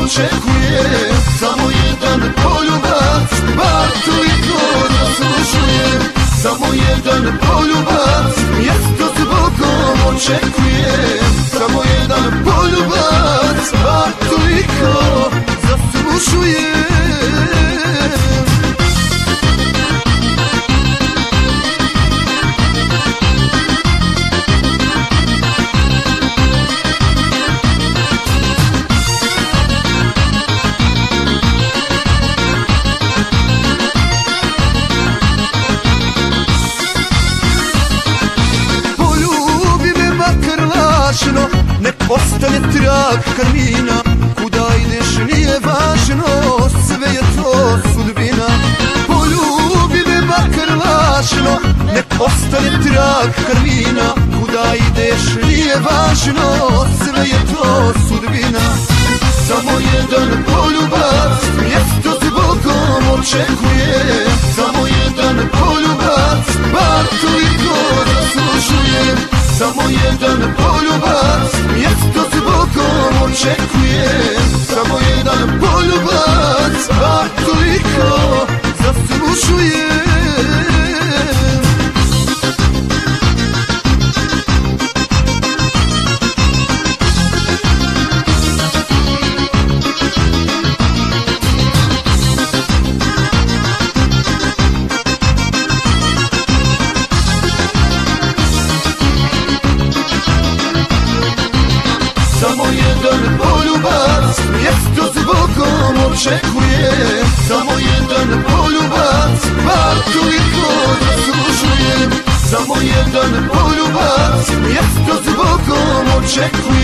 očekuje. Samo jedan poljubac, bar toliko zaslužuje. Samo jedan poljubac, mjesto s Bogom očekuje. Samo jedan poljubac, bar toliko zaslužuje. Nek ostane trag karmina, kuda ideš nije važno, sve je to sudbina. Poljubi me makar lažno, nek ostane trag karmina, kuda ideš nije važno, sve je to sudbina. Samo jedan poljubac, mjesto s Bogom očekuje. Samo jedan poljubac, bar toliko zaslužuje. Samo jedan poljubac, mjesto s Bogom očekuje. Samo jedan poljubac, bar toliko zaslužuje. Samo jedan poljubac, mjesto s Bogom očekuje. Samo jedan poljubac, bar toliko zaslužuje. Samo jedan poljubac, mjesto s Bogom očekuje.